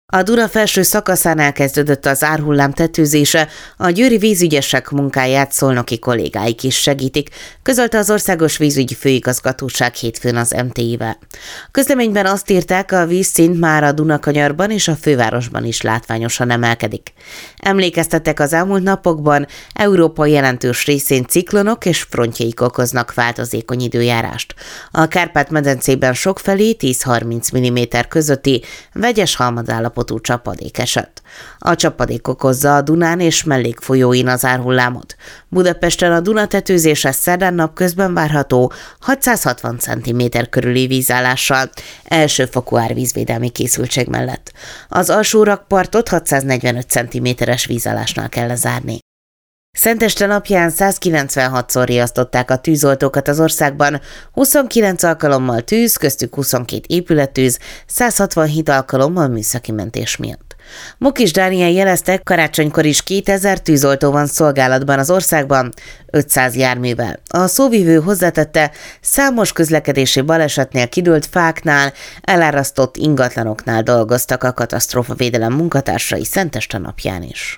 A Duna felső szakaszán elkezdődött az árhullám tetőzése, a győri vízügyesek munkáját szolnoki kollégáik is segítik, közölte az Országos Vízügyi Főigazgatóság hétfőn az MTI-vel. A közleményben azt írták, a vízszint már a Dunakanyarban és a fővárosban is látványosan emelkedik. Emlékeztettek, az elmúlt napokban Európa jelentős részén ciklonok és frontjaik okoznak változékony időjárást. A Kárpát-medencében sokfelé 10-30 mm közötti vegyes halmazállapotú csapadék esett. A csapadék okozza a Dunán és mellékfolyóin az árhullámot. Budapesten a Duna tetőzése szerdán napközben várható 660 cm körüli vízállással, elsőfokú árvízvédelmi készültség mellett. Az alsó rakpartot 645 cm-es vízállásnál kell lezárni. Szenteste napján 196-szor riasztották a tűzoltókat az országban, 29 alkalommal tűz, köztük 22 épülettűz, 167 alkalommal műszaki mentés miatt. Mokis Dániel jelezte, karácsonykor is 2000 tűzoltó van szolgálatban az országban, 500 járművel. A szóvivő hozzátette, számos közlekedési balesetnél kidőlt fáknál, elárasztott ingatlanoknál dolgoztak a katasztrófavédelem munkatársai Szenteste napján is.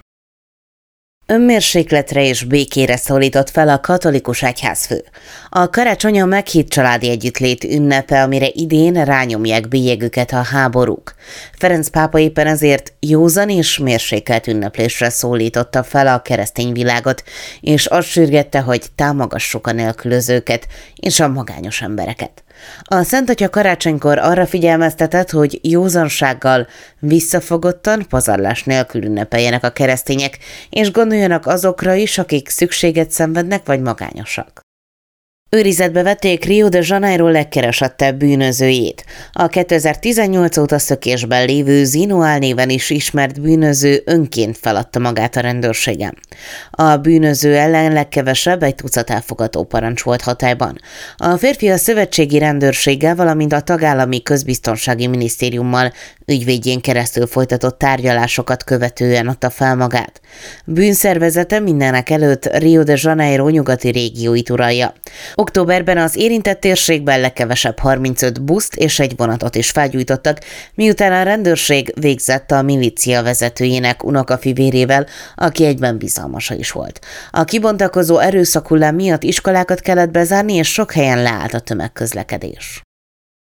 Önmérsékletre és békére szólított fel a katolikus egyházfő. A karácsony a meghitt családi együttlét ünnepe, amire idén rányomják bélyegüket a háborúk. Ferenc pápa éppen ezért józan és mérsékelt ünneplésre szólította fel a keresztény világot, és azt sürgette, hogy támogassuk a nélkülözőket és a magányos embereket. A Szent Atya karácsonykor arra figyelmeztetett, hogy józansággal, visszafogottan, pazarlás nélkül ünnepeljenek a keresztények, és gondoljanak azokra is, akik szükséget szenvednek vagy magányosak. Őrizetbe vették Rio de Janeiro legkeresettebb bűnözőjét. A 2018 óta szökésben lévő Zinoál néven is ismert bűnöző önként feladta magát a rendőrségen. A bűnöző ellen legkevesebb egy tucat elfogató parancs volt hatályban. A férfi a szövetségi rendőrséggel, valamint a tagállami közbiztonsági minisztériummal ügyvédjén keresztül folytatott tárgyalásokat követően adta fel magát. Bűnszervezete mindenek előtt Rio de Janeiro nyugati régióit uralja. Októberben az érintett térségben legkevesebb 35 buszt és egy vonatot is felgyújtottak, miután a rendőrség végzett a milícia vezetőjének unokafivérével, aki egyben bizalmasa is volt. A kibontakozó erőszakhullám miatt iskolákat kellett bezárni, és sok helyen leállt a tömegközlekedés.